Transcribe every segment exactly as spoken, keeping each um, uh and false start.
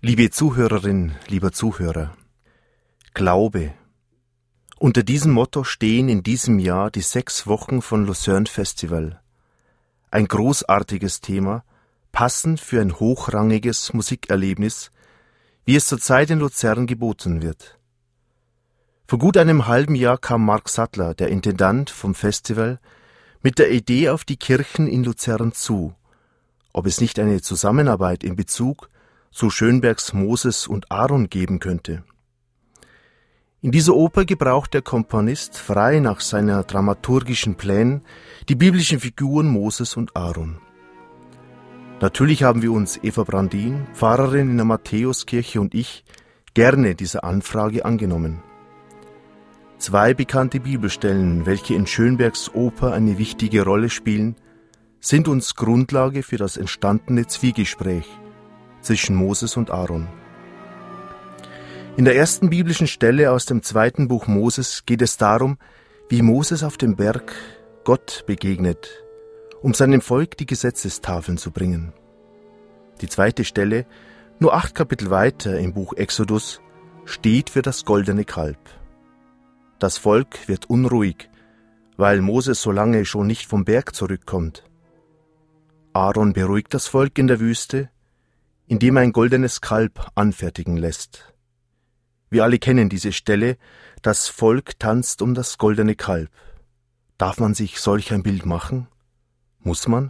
Liebe Zuhörerin, lieber Zuhörer, Glaube. Unter diesem Motto stehen in diesem Jahr die sechs Wochen von Lucerne Festival. Ein großartiges Thema, passend für ein hochrangiges Musikerlebnis, wie es zurzeit in Luzern geboten wird. Vor gut einem halben Jahr kam Mark Sattler, der Intendant vom Festival, mit der Idee auf die Kirchen in Luzern zu, ob es nicht eine Zusammenarbeit in Bezug zu Schönbergs Moses und Aaron geben könnte. In dieser Oper gebraucht der Komponist frei nach seiner dramaturgischen Plänen die biblischen Figuren Moses und Aaron. Natürlich haben wir uns Eva Brandin, Pfarrerin in der Matthäuskirche, und ich gerne dieser Anfrage angenommen. Zwei bekannte Bibelstellen, welche in Schönbergs Oper eine wichtige Rolle spielen, sind uns Grundlage für das entstandene Zwiegespräch zwischen Moses und Aaron. In der ersten biblischen Stelle aus dem zweiten Buch Moses geht es darum, wie Moses auf dem Berg Gott begegnet, um seinem Volk die Gesetzestafeln zu bringen. Die zweite Stelle, nur acht Kapitel weiter im Buch Exodus, steht für das goldene Kalb. Das Volk wird unruhig, weil Moses so lange schon nicht vom Berg zurückkommt. Aaron beruhigt das Volk in der Wüste, indem er ein goldenes Kalb anfertigen lässt. Wir alle kennen diese Stelle, das Volk tanzt um das goldene Kalb. Darf man sich solch ein Bild machen? Muss man?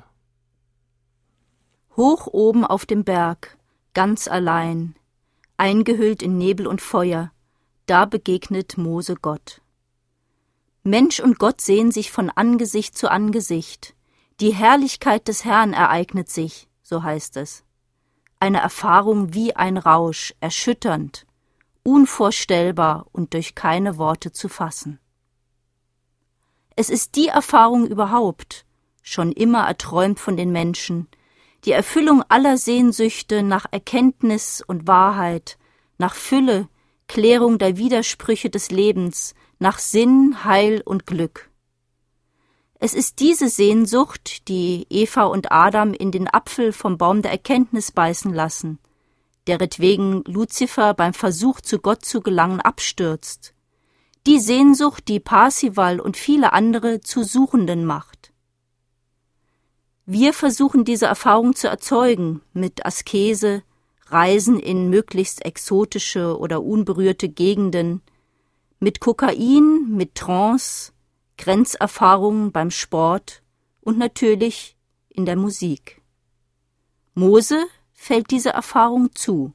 Hoch oben auf dem Berg, ganz allein, eingehüllt in Nebel und Feuer, da begegnet Mose Gott. Mensch und Gott sehen sich von Angesicht zu Angesicht. Die Herrlichkeit des Herrn ereignet sich, so heißt es. Eine Erfahrung wie ein Rausch, erschütternd, unvorstellbar und durch keine Worte zu fassen. Es ist die Erfahrung überhaupt, schon immer erträumt von den Menschen, die Erfüllung aller Sehnsüchte nach Erkenntnis und Wahrheit, nach Fülle, Klärung der Widersprüche des Lebens, nach Sinn, Heil und Glück. Es ist diese Sehnsucht, die Eva und Adam in den Apfel vom Baum der Erkenntnis beißen lassen, deretwegen Luzifer beim Versuch, zu Gott zu gelangen, abstürzt. Die Sehnsucht, die Parsival und viele andere zu Suchenden macht. Wir versuchen diese Erfahrung zu erzeugen mit Askese, Reisen in möglichst exotische oder unberührte Gegenden, mit Kokain, mit Trance, Grenzerfahrungen beim Sport und natürlich in der Musik. Mose fällt diese Erfahrung zu.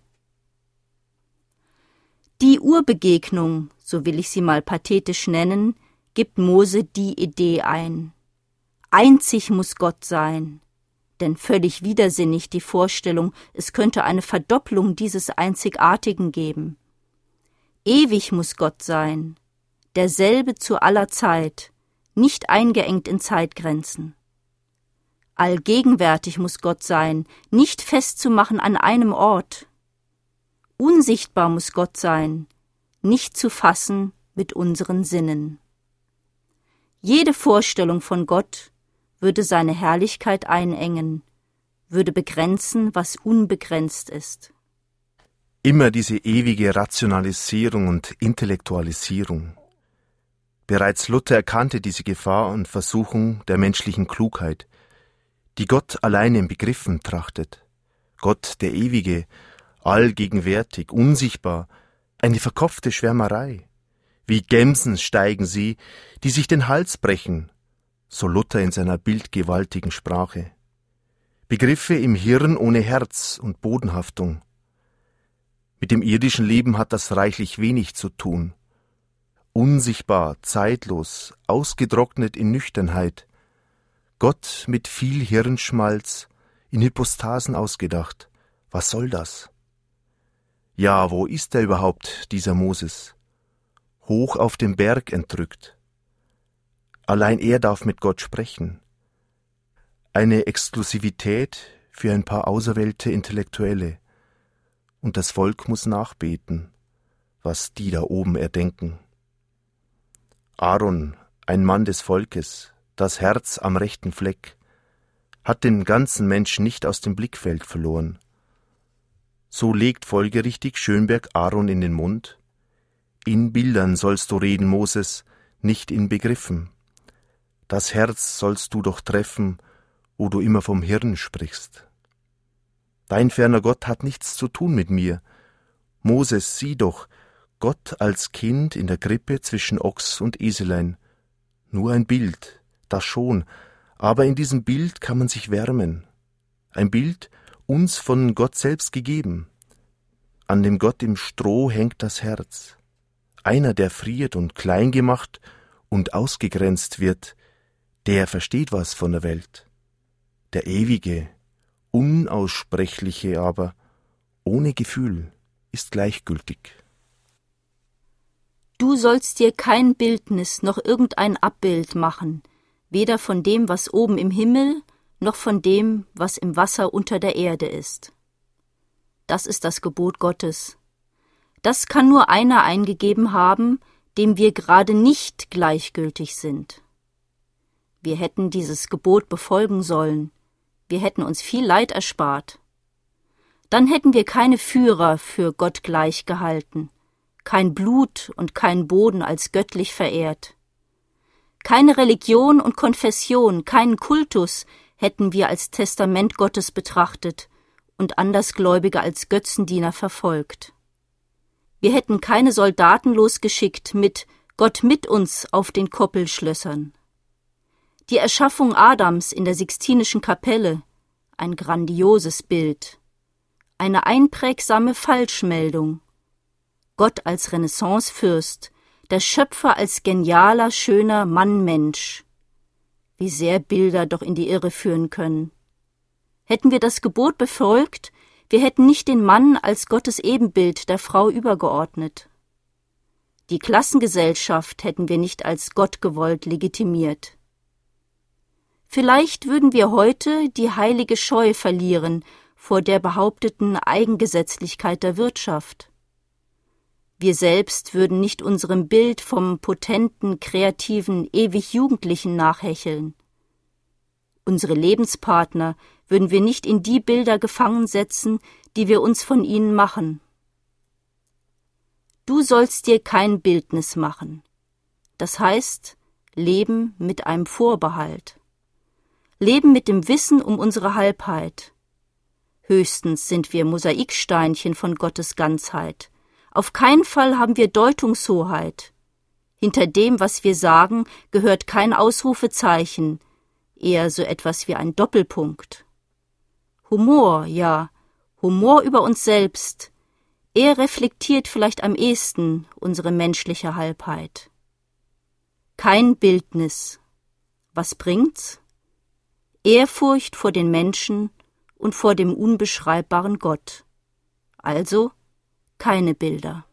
Die Urbegegnung, so will ich sie mal pathetisch nennen, gibt Mose die Idee ein. Einzig muss Gott sein, denn völlig widersinnig die Vorstellung, es könnte eine Verdopplung dieses Einzigartigen geben. Ewig muss Gott sein, derselbe zu aller Zeit, nicht eingeengt in Zeitgrenzen. Allgegenwärtig muss Gott sein, nicht festzumachen an einem Ort. Unsichtbar muss Gott sein, nicht zu fassen mit unseren Sinnen. Jede Vorstellung von Gott würde seine Herrlichkeit einengen, würde begrenzen, was unbegrenzt ist. Immer diese ewige Rationalisierung und Intellektualisierung. Bereits Luther erkannte diese Gefahr und Versuchung der menschlichen Klugheit, die Gott allein in Begriffen trachtet. Gott, der Ewige, allgegenwärtig, unsichtbar, eine verkopfte Schwärmerei. Wie Gemsen steigen sie, die sich den Hals brechen, so Luther in seiner bildgewaltigen Sprache. Begriffe im Hirn ohne Herz und Bodenhaftung. Mit dem irdischen Leben hat das reichlich wenig zu tun. Unsichtbar, zeitlos, ausgetrocknet in Nüchternheit. Gott mit viel Hirnschmalz, in Hypostasen ausgedacht. Was soll das? Ja, wo ist er überhaupt, dieser Moses? Hoch auf dem Berg entrückt. Allein er darf mit Gott sprechen. Eine Exklusivität für ein paar auserwählte Intellektuelle. Und das Volk muss nachbeten, was die da oben erdenken. Aaron, ein Mann des Volkes, das Herz am rechten Fleck, hat den ganzen Menschen nicht aus dem Blickfeld verloren. So legt folgerichtig Schönberg Aaron in den Mund: In Bildern sollst du reden, Moses, nicht in Begriffen. Das Herz sollst du doch treffen, wo du immer vom Hirn sprichst. Dein ferner Gott hat nichts zu tun mit mir. Moses, sieh doch, Gott als Kind in der Krippe zwischen Ochs und Eselein. Nur ein Bild, das schon, aber in diesem Bild kann man sich wärmen. Ein Bild, uns von Gott selbst gegeben. An dem Gott im Stroh hängt das Herz. Einer, der friert und klein gemacht und ausgegrenzt wird, der versteht was von der Welt. Der ewige, unaussprechliche aber, ohne Gefühl, ist gleichgültig. Du sollst dir kein Bildnis noch irgendein Abbild machen, weder von dem, was oben im Himmel, noch von dem, was im Wasser unter der Erde ist. Das ist das Gebot Gottes. Das kann nur einer eingegeben haben, dem wir gerade nicht gleichgültig sind. Wir hätten dieses Gebot befolgen sollen. Wir hätten uns viel Leid erspart. Dann hätten wir keine Führer für Gott gleich gehalten, kein Blut und kein Boden als göttlich verehrt. Keine Religion und Konfession, keinen Kultus hätten wir als Testament Gottes betrachtet und Andersgläubige als Götzendiener verfolgt. Wir hätten keine Soldaten losgeschickt mit Gott mit uns auf den Koppelschlössern. Die Erschaffung Adams in der Sixtinischen Kapelle, ein grandioses Bild, eine einprägsame Falschmeldung. Gott als Renaissancefürst, der Schöpfer als genialer, schöner Mann-Mensch. Wie sehr Bilder doch in die Irre führen können. Hätten wir das Gebot befolgt, wir hätten nicht den Mann als Gottes Ebenbild der Frau übergeordnet. Die Klassengesellschaft hätten wir nicht als Gott gewollt legitimiert. Vielleicht würden wir heute die heilige Scheu verlieren vor der behaupteten Eigengesetzlichkeit der Wirtschaft. Wir selbst würden nicht unserem Bild vom potenten, kreativen, ewig Jugendlichen nachhecheln. Unsere Lebenspartner würden wir nicht in die Bilder gefangen setzen, die wir uns von ihnen machen. Du sollst dir kein Bildnis machen. Das heißt, leben mit einem Vorbehalt. Leben mit dem Wissen um unsere Halbheit. Höchstens sind wir Mosaiksteinchen von Gottes Ganzheit. Auf keinen Fall haben wir Deutungshoheit. Hinter dem, was wir sagen, gehört kein Ausrufezeichen, eher so etwas wie ein Doppelpunkt. Humor, ja, Humor über uns selbst. Er reflektiert vielleicht am ehesten unsere menschliche Halbheit. Kein Bildnis. Was bringt's? Ehrfurcht vor den Menschen und vor dem unbeschreibbaren Gott. Also keine Bilder.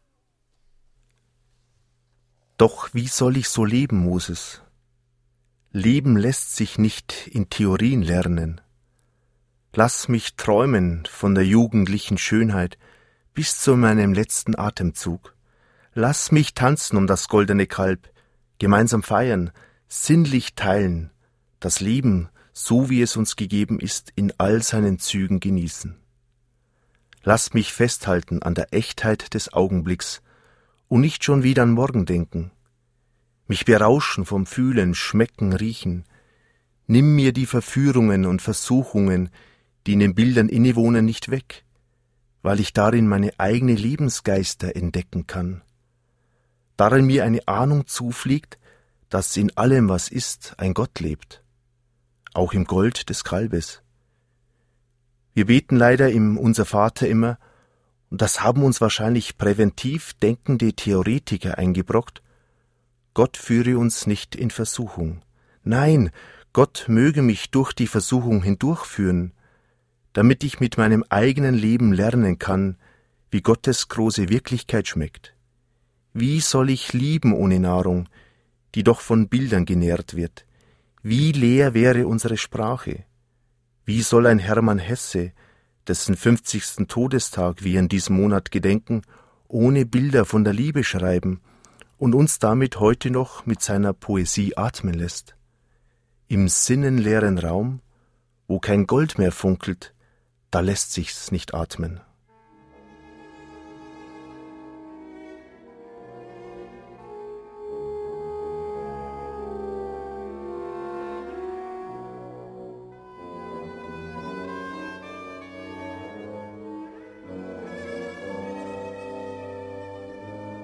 Doch wie soll ich so leben, Moses? Leben lässt sich nicht in Theorien lernen. Lass mich träumen von der jugendlichen Schönheit bis zu meinem letzten Atemzug. Lass mich tanzen um das goldene Kalb, gemeinsam feiern, sinnlich teilen, das Leben, so wie es uns gegeben ist, in all seinen Zügen genießen. Lass mich festhalten an der Echtheit des Augenblicks und nicht schon wieder an morgen denken. Mich berauschen vom Fühlen, Schmecken, Riechen. Nimm mir die Verführungen und Versuchungen, die in den Bildern innewohnen, nicht weg, weil ich darin meine eigene Lebensgeister entdecken kann. Darin mir eine Ahnung zufliegt, dass in allem, was ist, ein Gott lebt. Auch im Gold des Kalbes. Wir beten leider im Unser Vater immer, und das haben uns wahrscheinlich präventiv denkende Theoretiker eingebrockt, Gott führe uns nicht in Versuchung. Nein, Gott möge mich durch die Versuchung hindurchführen, damit ich mit meinem eigenen Leben lernen kann, wie Gottes große Wirklichkeit schmeckt. Wie soll ich lieben ohne Nahrung, die doch von Bildern genährt wird? Wie leer wäre unsere Sprache? Wie soll ein Hermann Hesse, dessen fünfzigsten Todestag wir in diesem Monat gedenken, ohne Bilder von der Liebe schreiben und uns damit heute noch mit seiner Poesie atmen lässt? Im sinnenleeren Raum, wo kein Gold mehr funkelt, da lässt sich's nicht atmen.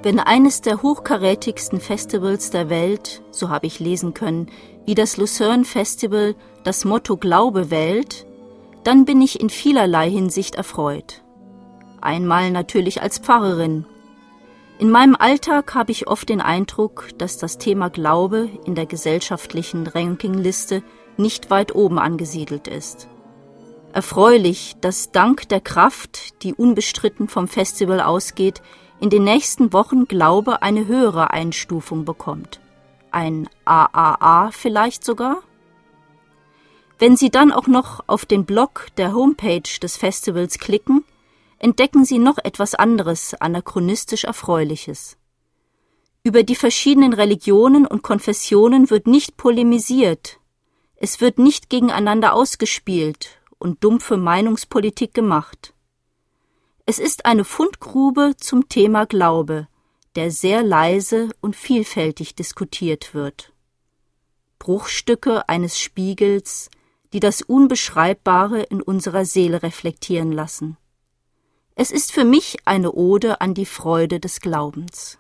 Wenn eines der hochkarätigsten Festivals der Welt, so habe ich lesen können, wie das Lucerne Festival das Motto Glaube wählt, dann bin ich in vielerlei Hinsicht erfreut. Einmal natürlich als Pfarrerin. In meinem Alltag habe ich oft den Eindruck, dass das Thema Glaube in der gesellschaftlichen Rankingliste nicht weit oben angesiedelt ist. Erfreulich, dass dank der Kraft, die unbestritten vom Festival ausgeht, in den nächsten Wochen Glaube eine höhere Einstufung bekommt. Ein A A A vielleicht sogar? Wenn Sie dann auch noch auf den Blog der Homepage des Festivals klicken, entdecken Sie noch etwas anderes anachronistisch Erfreuliches. Über die verschiedenen Religionen und Konfessionen wird nicht polemisiert, es wird nicht gegeneinander ausgespielt und dumpfe Meinungspolitik gemacht. Es ist eine Fundgrube zum Thema Glaube, der sehr leise und vielfältig diskutiert wird. Bruchstücke eines Spiegels, die das Unbeschreibbare in unserer Seele reflektieren lassen. Es ist für mich eine Ode an die Freude des Glaubens.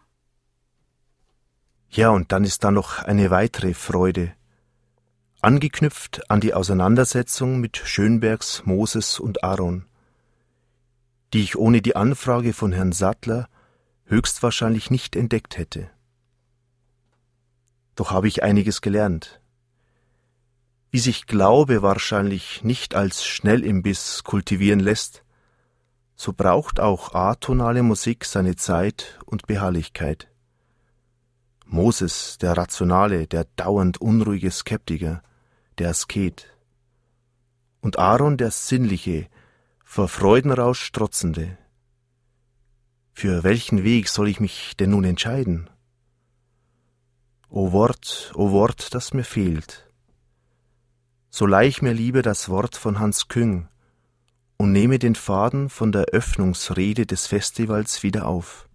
Ja, und dann ist da noch eine weitere Freude, angeknüpft an die Auseinandersetzung mit Schönbergs Moses und Aaron, die ich ohne die Anfrage von Herrn Sattler höchstwahrscheinlich nicht entdeckt hätte. Doch habe ich einiges gelernt. Wie sich Glaube wahrscheinlich nicht als Schnellimbiss kultivieren lässt, so braucht auch atonale Musik seine Zeit und Beharrlichkeit. Moses, der Rationale, der dauernd unruhige Skeptiker, der Asket. Und Aaron, der Sinnliche, vor Freudenrausch strotzende. Für welchen Weg soll ich mich denn nun entscheiden? O Wort, o Wort, das mir fehlt. So leih ich mir lieber das Wort von Hans Küng und nehme den Faden von der Öffnungsrede des Festivals wieder auf.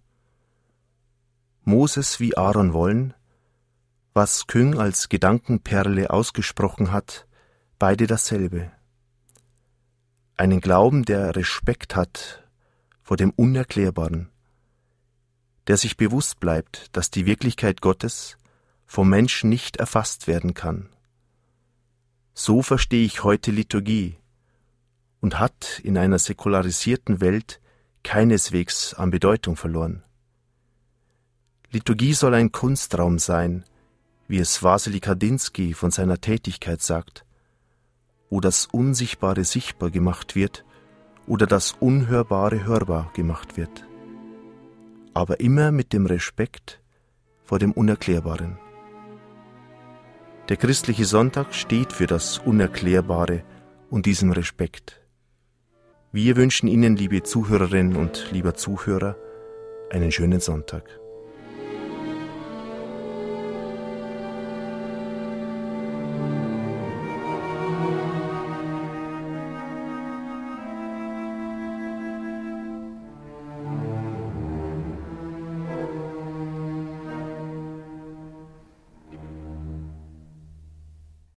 Moses wie Aaron wollen, was Küng als Gedankenperle ausgesprochen hat, beide dasselbe. Einen Glauben, der Respekt hat vor dem Unerklärbaren, der sich bewusst bleibt, dass die Wirklichkeit Gottes vom Menschen nicht erfasst werden kann. So verstehe ich heute Liturgie und hat in einer säkularisierten Welt keineswegs an Bedeutung verloren. Liturgie soll ein Kunstraum sein, wie es Wassily Kandinsky von seiner Tätigkeit sagt, wo das Unsichtbare sichtbar gemacht wird oder das Unhörbare hörbar gemacht wird. Aber immer mit dem Respekt vor dem Unerklärbaren. Der christliche Sonntag steht für das Unerklärbare und diesen Respekt. Wir wünschen Ihnen, liebe Zuhörerinnen und lieber Zuhörer, einen schönen Sonntag.